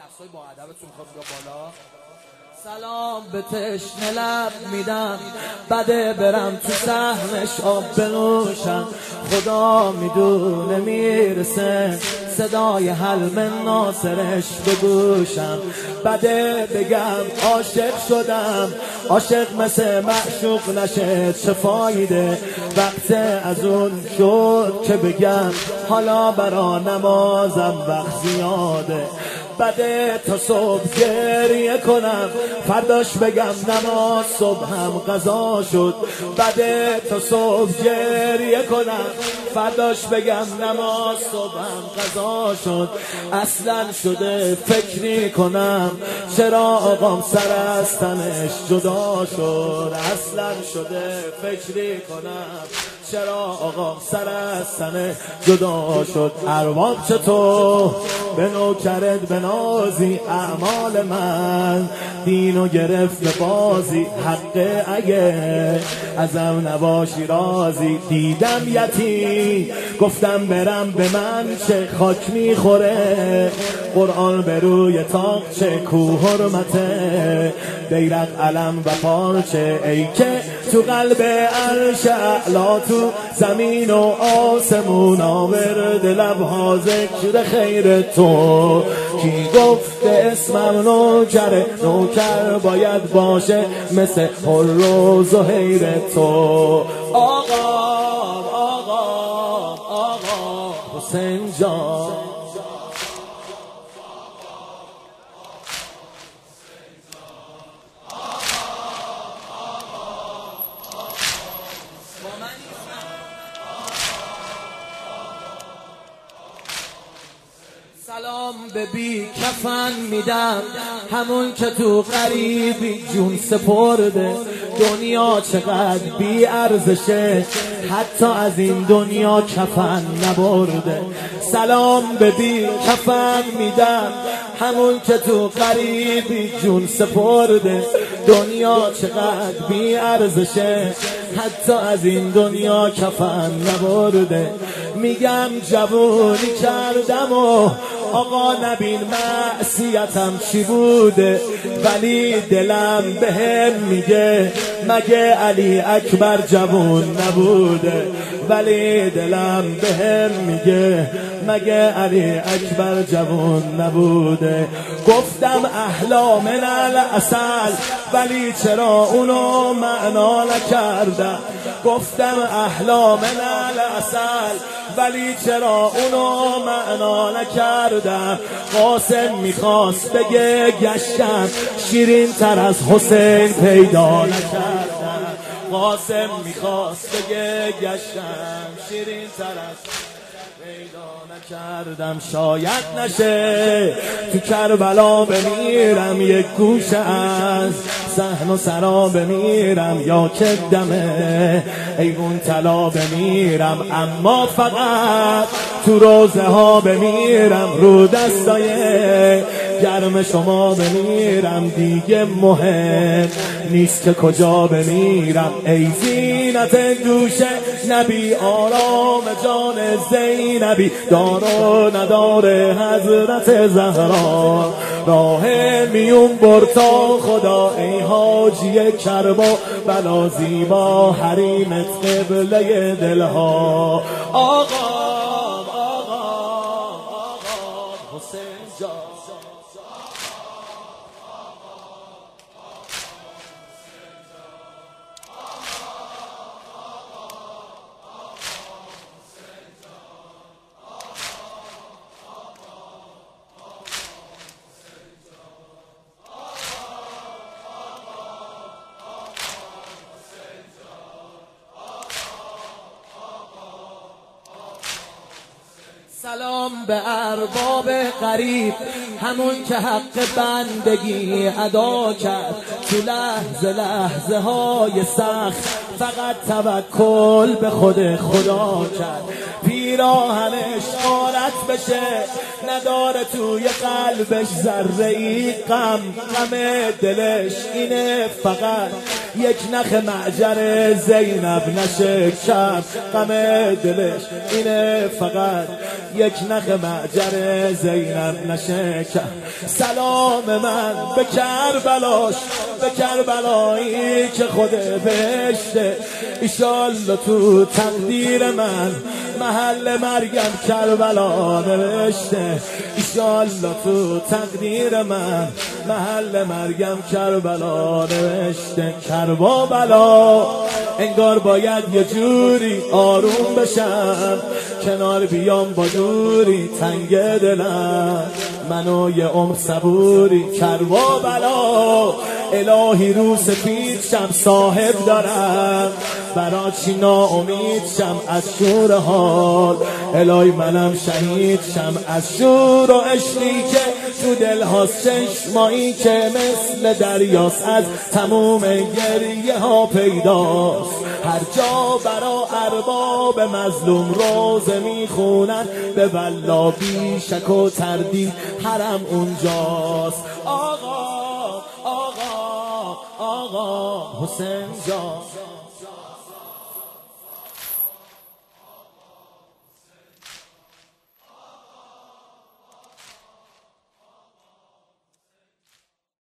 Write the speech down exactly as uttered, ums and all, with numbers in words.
دستای با ادبتون میخواد بیا بالا. سلام به تشنه لب میدم، بده برم تو سهمش آب بنوشم. خدا میدونه میرسه صدای حلم ناصرش به گوشم. بده بگم عاشق شدم، عاشق مثل معشوق نشه چه فایده. وقت از اون شد که بگم حالا برا نمازم وقت زیاده. بده تا صبح گریه کنم، فرداش بگم نماز صبحم قضا شد. بده تا صبح گریه کنم، فرداش بگم نماز صبحم قضا شد. اصلا شده فکری کنم چرا آقام سر از تنش جدا شد. اصلا شده فکری کنم چرا آقام سر از تنش جدا شد. ارباب چطور به نوکرت بنازی، اعمال من دینو گرفت بازی. حقه اگه ازم نباشی رازی. دیدم یتیم گفتم برم به من چه خاک میخوره. قرآن به روی تاقچه کو حرمته، بیرق علم و پارچه. ای که تو قلب عرش اعلا تو زمین و آسمون آورد لبها ذکر خیر تو. کی گفته اسمم نوکره، نوکر باید باشه مثل حر و زهیر تو. آقا آقا آقا حسین جان، سلام به بی کفن میدم، همون که تو غریبی جون سپرده. دنیا چقدر بی ارزشه، حتی از این دنیا کفن نبرده. سلام به بی کفن میدم، همون که تو غریبی جون سپرده. دنیا چقدر بی ارزشه، حتی از این دنیا کفن نبرده. میگم جوونی کردم و آقا نبین معصیتم چی بوده، ولی دلم بهم میگه مگه علی اکبر جوون نبوده. ولی دلم بهم میگه مگه علی اکبر جوون نبوده. گفتم احلا من العسل، ولی چرا اونو معنا نکردم. گفتم احلا من العسل، ولی چرا اونو معنا نکردم. قاسم میخواست بگه گشتم، شیرین تر از حسین پیدا نکردم. قاسم میخواست بگه گشتم، شیرین تر از پیدا نکردم. شاید نشه تو کربلا بمیرم، یک گوشه از صحن و سرا بمیرم، یا که دمه ایوون طلا بمیرم. اما فقط تو روزه ها بمیرم، رو دستای گرم شما بمیرم. دیگه مهم نیست که کجا بمیرم. ای زینت دوش نبی، آرام جان زینبی، دار و نداره حضرت زهرا. راه میون بر تا خدا، ای حاجی کربا بلا زیبا، حریمت قبله دلها. آقا آقا آقا حسین جان، سلام به ارباب غریب، همون که حق بندگی ادا کرد. تو لحظه لحظه های سخت فقط توکل به خود خدا کرد. پیراهنش نوبت بشه، نداره توی قلبش ذره ای غم. غم دلش اینه فقط یک نخ معجر زینب نشه کم. غم دلش اینه فقط یک نخ معجر زینب نشه کم. سلام من به کربلاش، به کربلایی که خود بهشته. ایشالله تو تقدیر من محل مرگم کربلا نوشته. ایشالله تو تقدیر من محل مرگم کربلا نوشته. کربا بلا انگار باید یه جوری آروم بشم، کنار بیام با دوری تنگ دلم، منو یه عمر صبوری. کربا بلا الهی رو سفید شم صاحب دارم، برا چی ناامید شم از شور حال. الهی منم شهید شم از شور و عشقی که تو دل هاست، چشمایی که مثل دریاست، از تموم گریه ها پیداست. هر جا برا ارباب مظلوم روزه میخونن، به والله بی شک و تردید حرم اونجاست. آقا آقا آقا حسین جان